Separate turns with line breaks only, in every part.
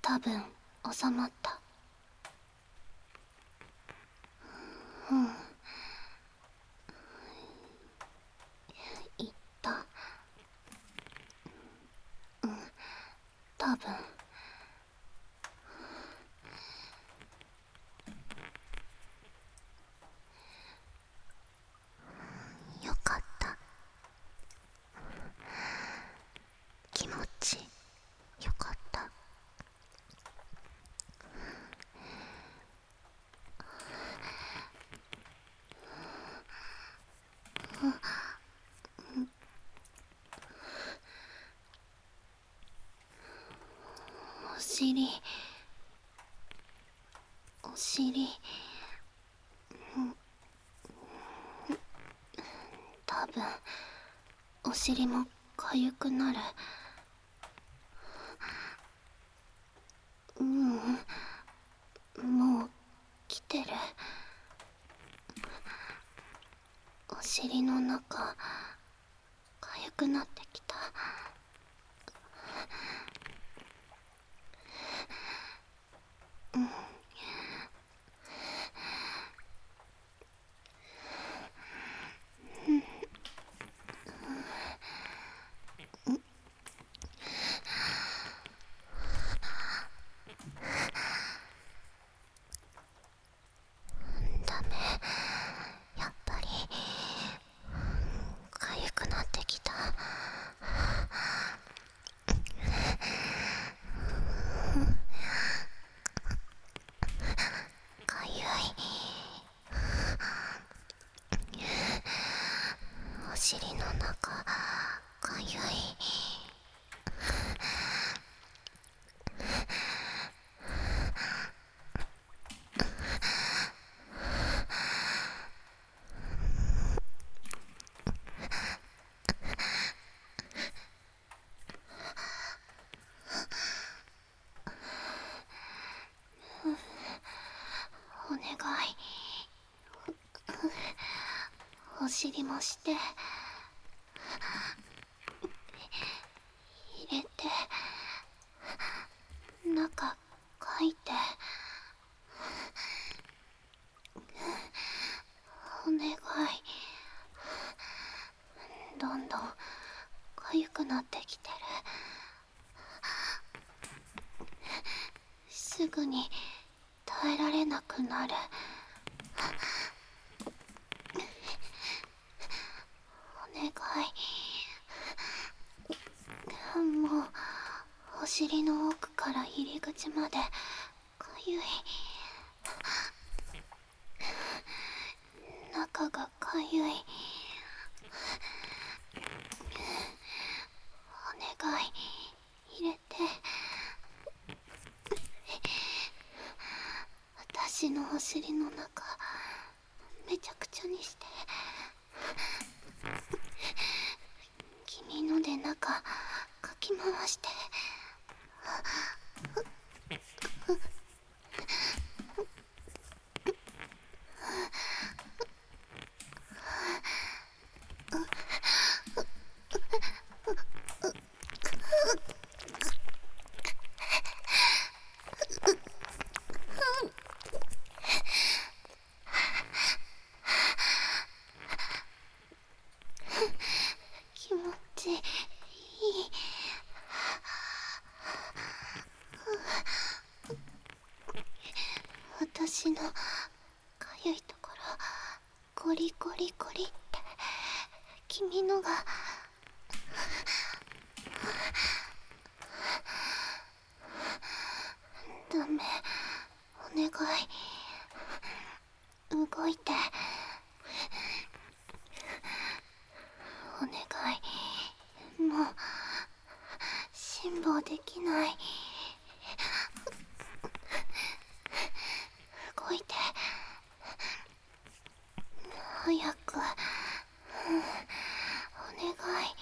多分収まった。うん、言った。うん、多分。よかった。気持ちよかった。お尻、お尻、多分お尻もかゆくなる。うん、もう来てる。お尻の中かゆくなってきた。ダメ、やっぱりかゆくなってきた。かゆい。お尻の中かゆい。お願い、お尻もして入れて、中かいて。お願い。どんどんかゆくなってきてる。すぐに耐えられなくなる。お願い。もうお尻の奥から入り口までかゆい。中がかゆい。お願い、入れて。私のお尻の中めちゃくちゃにして。君ので中かき回して。気持ちいい。私のかゆいところゴリゴリゴリって君のが。ダメ、お願い、動いて。お願い、もう辛抱できない。動いて、早く。お願い。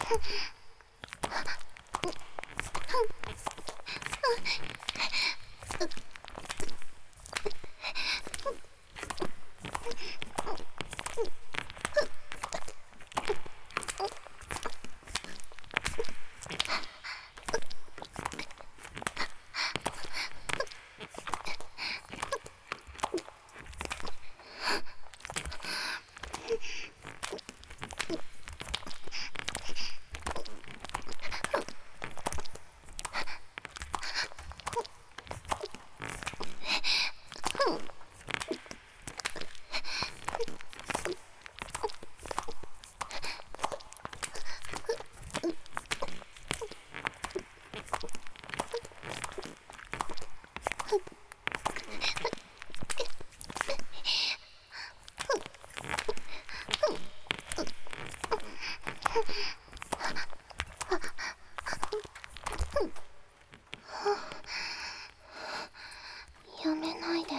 やめないで。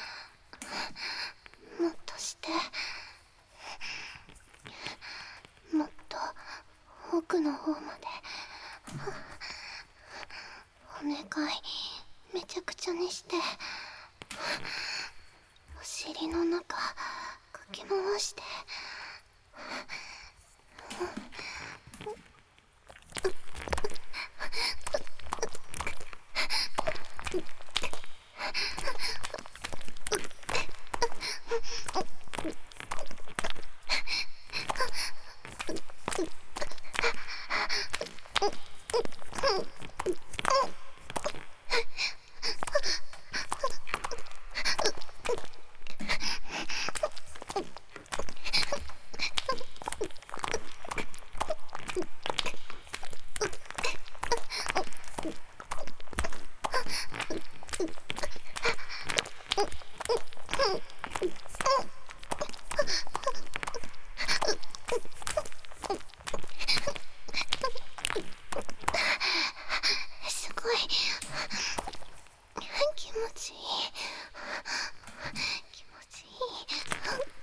もっとして。もっと奥の方まで。お願い、めちゃくちゃにして。お尻の中かき回して。すごい気持ちいい。気持ちいい。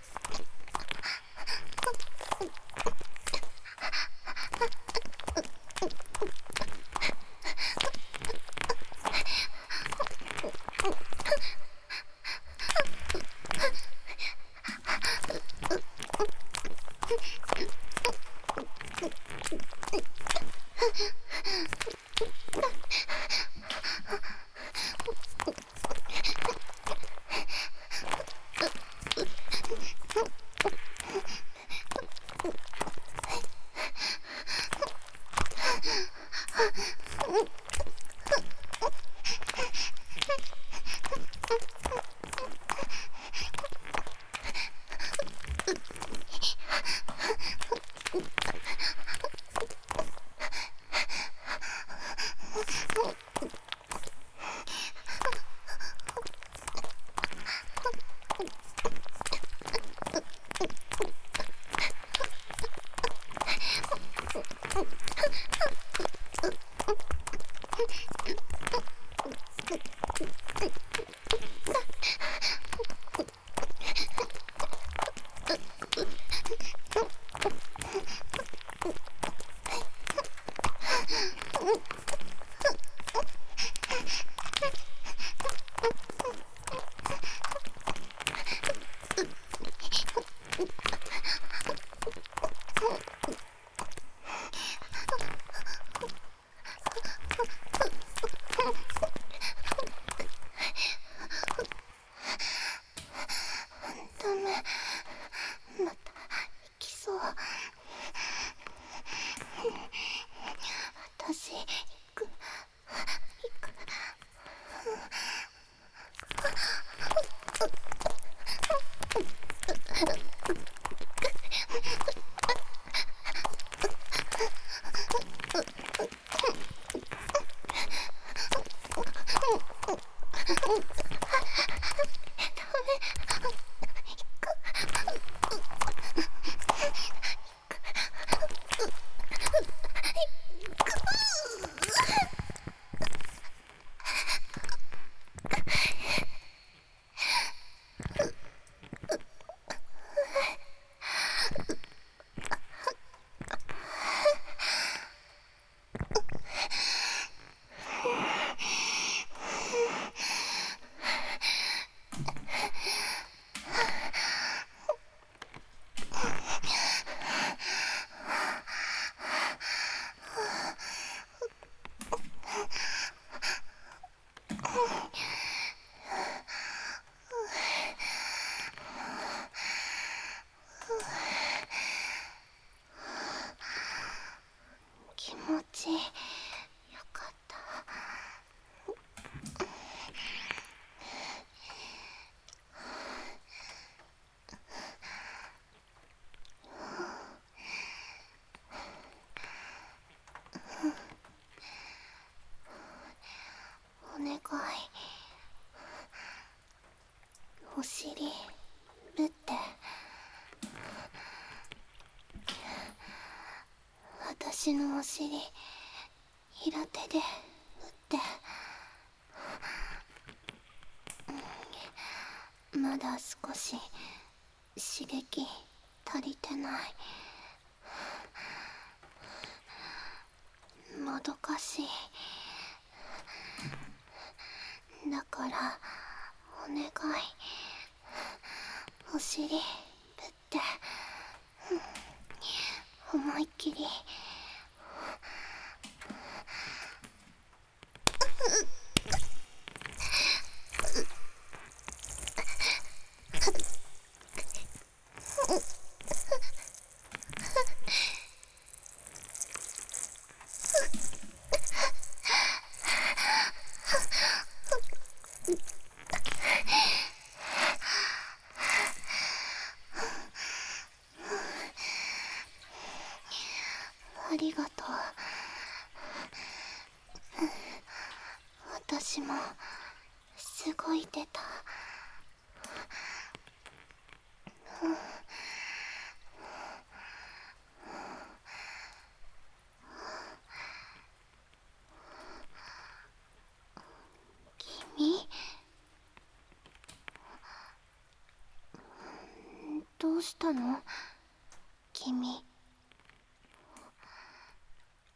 ダメ、また行きそう。私行く。 気持ちよかった。お願い、お尻ぶって。私のお尻平手で打って。まだ少し刺激足りてない。もどかしい。だからお願い、お尻ぶって。思いっきり。ありがとう。私もすごい出た。君、どうしたの？君。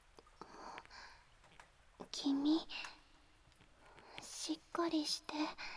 君、しっかりして。